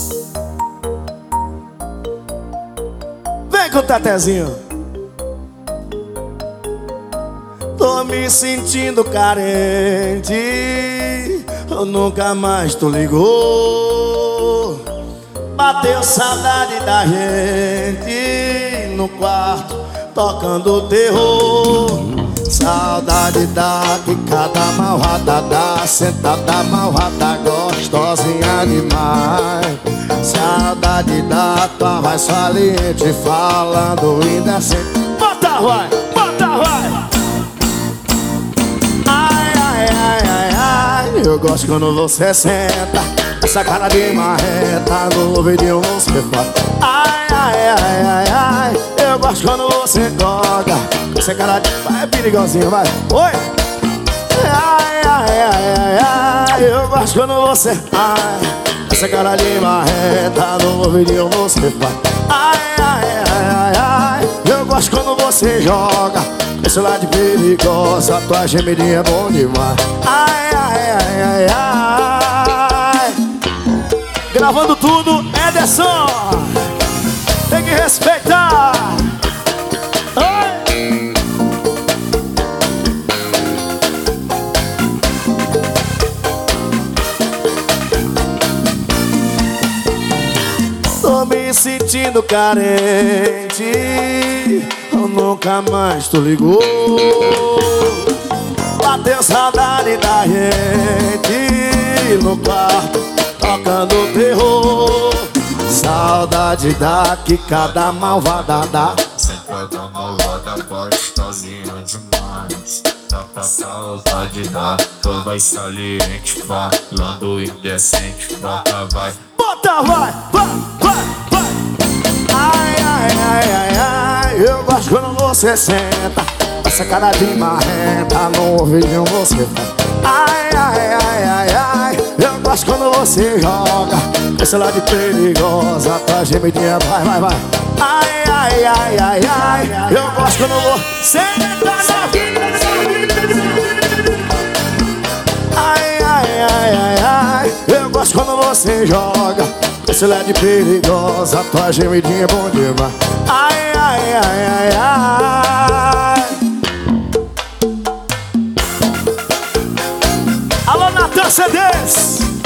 Vem com o Tetezinho. Tô me sentindo carente, eu nunca mais tu ligou. Bateu saudade da gente no quarto, tocando terror. Saudade da quicada malvada, da sentada malvada, gostosinha demais. Saudade da tua voz saliente, falando indecente. Bota vai, bota vai. Ai, ai, ai, ai, ai, eu gosto quando você senta, essa cara de marreta, no ouvidinho você fala. Ai, ai, ai, ai, ai, eu gosto quando você toca, essa cara de... Vai, perigosinho, vai. Oi. Ai, ai, ai, ai, ai, eu gosto quando você... Ai, essa cara de marreta, no ouvidinho você fala. Ai, ai, ai, ai, ai, eu gosto quando você joga esse lado de perigosa, tua gemidinha é bom demais. Ai, ai, ai, ai, ai. Gravando tudo, Ederson. Tem que respeitar. Oi. Tô me sentindo carente, eu nunca mais tu ligou. Bateu saudade da gente no quarto, tocando terror. Saudade da quicada malvada, da sentada malvada, gostosinha demais. Tá com saudade da tua voz saliente, falando indecente. Bota vai, bota vai, vai, vai, vai. Ai, ai, ai, ai, ai, eu gosto quando você senta, essa cara de marreta, no ouvidinho você fala. Ai, ai, ai, ai, ai, eu gosto quando você joga esse lado perigosa, tua gemidinha, vai, vai, vai. Ai, ai, ai, ai, ai, eu gosto quando você entra na vida. Ai, ai, ai, ai, ai, eu gosto quando você joga esse lado perigosa, tua gemidinha é bom demais. Ai, ai, ai, ai, ai. Alô, Natan CDs.